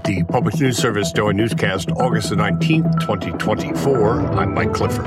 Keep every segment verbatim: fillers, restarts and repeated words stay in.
The Public News Service Daily Newscast, August the nineteenth, twenty twenty-four. I'm Mike Clifford.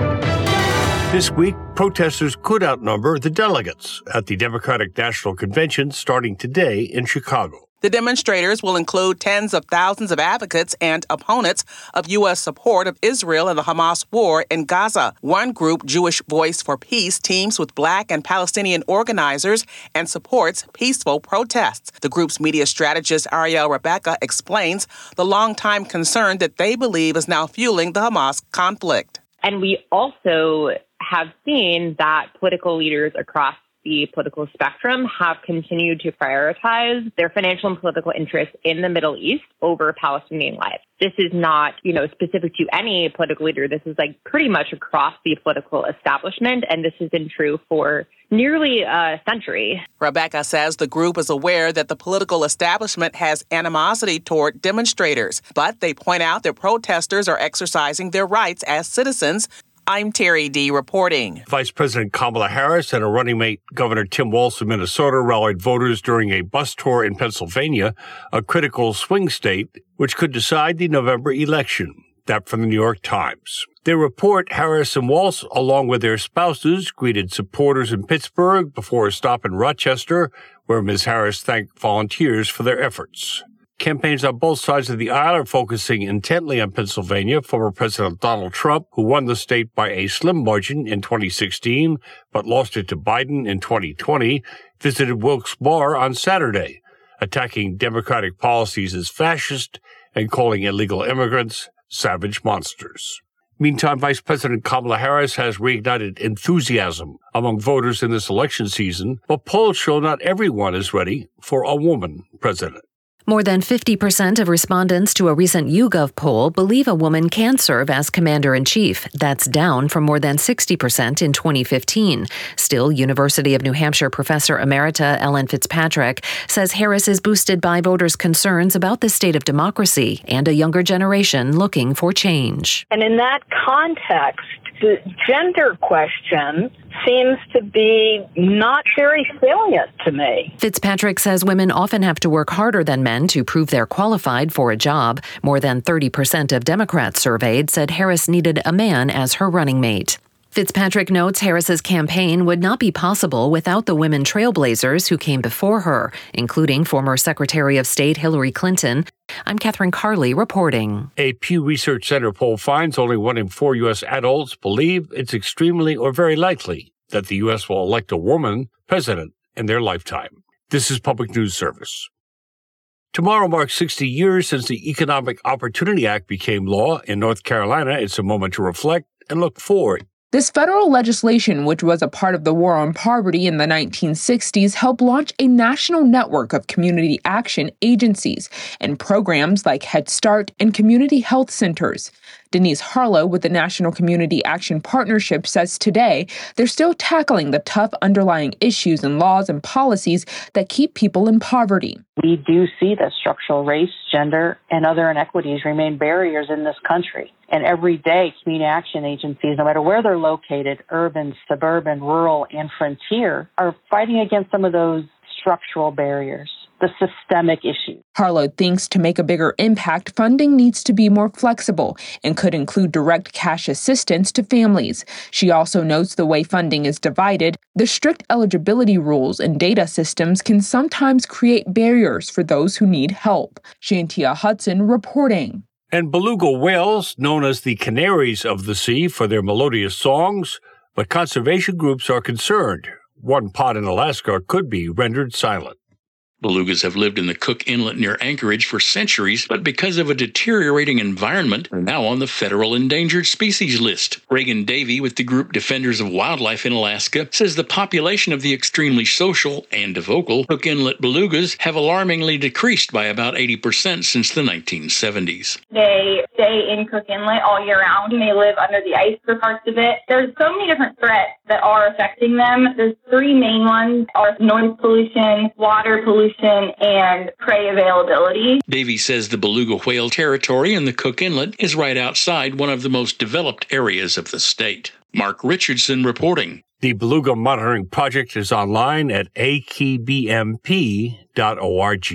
This week, protesters could outnumber the delegates at the Democratic National Convention starting today in Chicago. The demonstrators will include tens of thousands of advocates and opponents of U S support of Israel and the Hamas war in Gaza. One group, Jewish Voice for Peace, teams with Black and Palestinian organizers and supports peaceful protests. The group's media strategist, Ariel Rebecca, explains the longtime concern that they believe is now fueling the Hamas conflict. And we also have seen that political leaders across the political spectrum have continued to prioritize their financial and political interests in the Middle East over Palestinian lives. This is not, you know, specific to any political leader. This is like pretty much across the political establishment, and this has been true for nearly a century. Rebecca says the group is aware that the political establishment has animosity toward demonstrators, but they point out that protesters are exercising their rights as citizens. I'm Terry D. reporting. Vice President Kamala Harris and her running mate, Governor Tim Walz of Minnesota, rallied voters during a bus tour in Pennsylvania, a critical swing state, which could decide the November election. That from the New York Times. They report Harris and Walz, along with their spouses, greeted supporters in Pittsburgh before a stop in Rochester, where Miz Harris thanked volunteers for their efforts. Campaigns on both sides of the aisle are focusing intently on Pennsylvania. Former President Donald Trump, who won the state by a slim margin in twenty sixteen, but lost it to Biden in twenty twenty, visited Wilkes-Barre on Saturday, attacking Democratic policies as fascist and calling illegal immigrants savage monsters. Meantime, Vice President Kamala Harris has reignited enthusiasm among voters in this election season, but polls show not everyone is ready for a woman president. More than fifty percent of respondents to a recent YouGov poll believe a woman can serve as commander-in-chief. That's down from more than sixty percent in twenty fifteen. Still, University of New Hampshire professor emerita Ellen Fitzpatrick says Harris is boosted by voters' concerns about the state of democracy and a younger generation looking for change. And in that context, the gender question seems to be not very salient to me. Fitzpatrick says women often have to work harder than men to prove they're qualified for a job. More than thirty percent of Democrats surveyed said Harris needed a man as her running mate. Fitzpatrick notes Harris's campaign would not be possible without the women trailblazers who came before her, including former Secretary of State Hillary Clinton. I'm Catherine Carley reporting. A Pew Research Center poll finds only one in four U S adults believe it's extremely or very likely that the U S will elect a woman president in their lifetime. This is Public News Service. Tomorrow marks sixty years since the Economic Opportunity Act became law. In North Carolina, it's a moment to reflect and look forward. This federal legislation, which was a part of the war on poverty in the nineteen sixties, helped launch a national network of community action agencies and programs like Head Start and community health centers. Denise Harlow with the National Community Action Partnership says today they're still tackling the tough underlying issues and laws and policies that keep people in poverty. We do see that structural race, gender, and other inequities remain barriers in this country. And every day, community action agencies, no matter where they're located, urban, suburban, rural, and frontier, are fighting against some of those structural barriers, the systemic issues. Harlow thinks to make a bigger impact, funding needs to be more flexible and could include direct cash assistance to families. She also notes the way funding is divided, the strict eligibility rules and data systems can sometimes create barriers for those who need help. Shantia Hudson reporting. And beluga whales, known as the canaries of the sea for their melodious songs, but conservation groups are concerned. One pod in Alaska could be rendered silent. Belugas have lived in the Cook Inlet near Anchorage for centuries, but because of a deteriorating environment, are now on the federal endangered species list. Reagan Davey with the group Defenders of Wildlife in Alaska says the population of the extremely social and vocal Cook Inlet belugas have alarmingly decreased by about eighty percent since the nineteen seventies. They stay in Cook Inlet all year round, and they live under the ice for parts of it. There's so many different threats that are affecting them. There's three main ones are noise pollution, water pollution, and prey availability. Davey says the beluga whale territory in the Cook Inlet is right outside one of the most developed areas of the state. Mark Richardson reporting. The Beluga Monitoring Project is online at a k b m p dot org.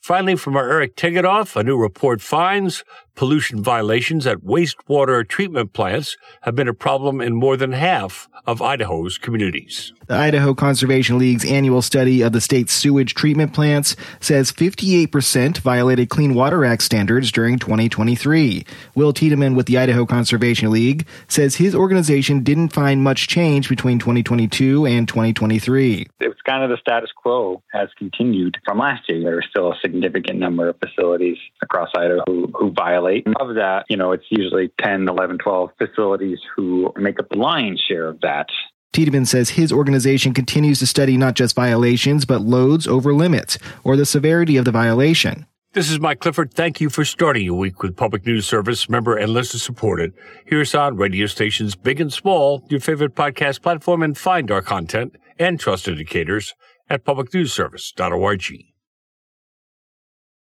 Finally, from our Eric Tegetthoff, a new report finds pollution violations at wastewater treatment plants have been a problem in more than half of Idaho's communities. The Idaho Conservation League's annual study of the state's sewage treatment plants says fifty-eight percent violated Clean Water Act standards during twenty twenty-three. Will Tiedemann with the Idaho Conservation League says his organization didn't find much change between twenty twenty-two and twenty twenty-three. It was kind of the status quo has continued from last year. There are still a significant number of facilities across Idaho who, who violate. Of that, you know, it's usually ten, eleven, twelve facilities who make up the lion's share of that. Tiedemann says his organization continues to study not just violations, but loads over limits, or the severity of the violation. This is Mike Clifford. Thank you for starting your week with Public News Service, member and listener supported. Hear us on radio stations big and small, your favorite podcast platform, and find our content and trust indicators at public news service dot org.